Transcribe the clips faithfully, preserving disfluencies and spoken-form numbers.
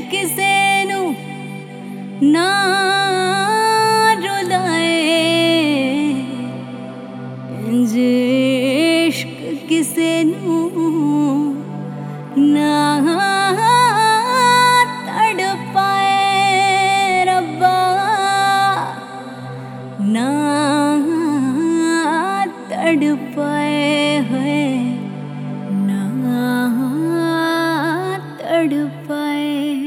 किसे नू ना रुलाए, इंज इश्क किसे नू ना तड़पाए रब्बा, ना तड़पाए है, ना तड़पाए।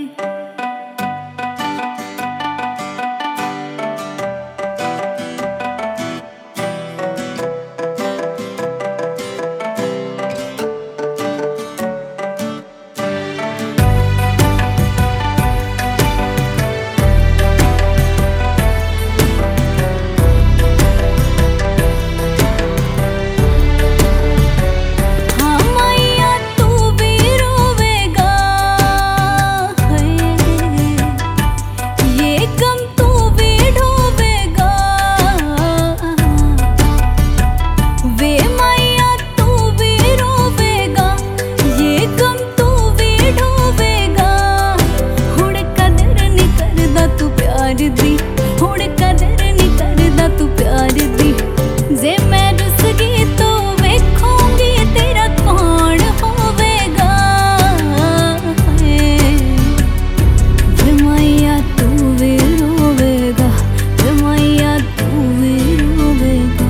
हुण कदर नी करदा तू प्यार दी, जे मैं रुस गई तो वेखूंगी तेरा कौन होवेगा। वे मैया तू भी रोवेगा, वे मैया तू भी रोवेगा।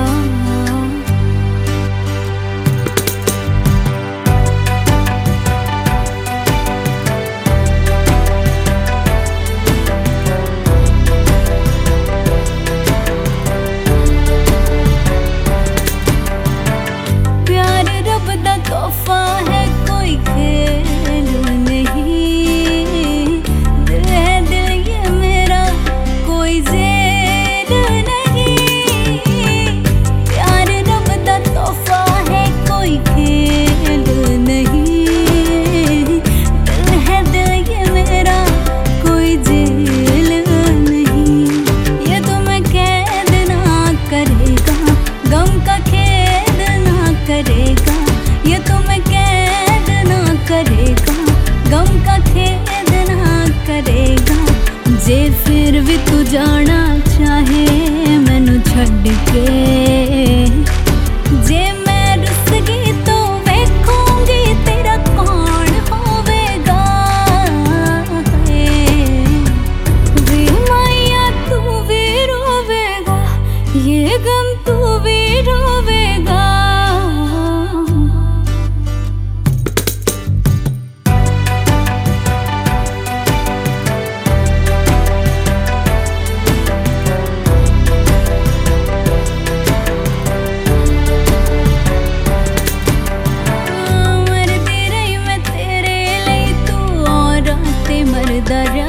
तोहफा है कोई खेल नहीं, दिल है दिल ये मेरा कोई जेल नहीं। प्यार रब दा तोहफा है कोई खेल नहीं, दिल है दिल ये मेरा कोई जेल नहीं। ये तुम्हें कैद ना करेगा, गम का खेद ना करेगा, ये तुम्हें कैद ना करेगा, गम का खेद ना करेगा। जे फिर भी तू जाना चाहे मैनू छड्ड के, जे मैं रुस गई तो वेखूंगी तेरा कौन होवेगा। वे मैया तू भी रोवेगा, ये गम तू भी रोवेगा। मरदा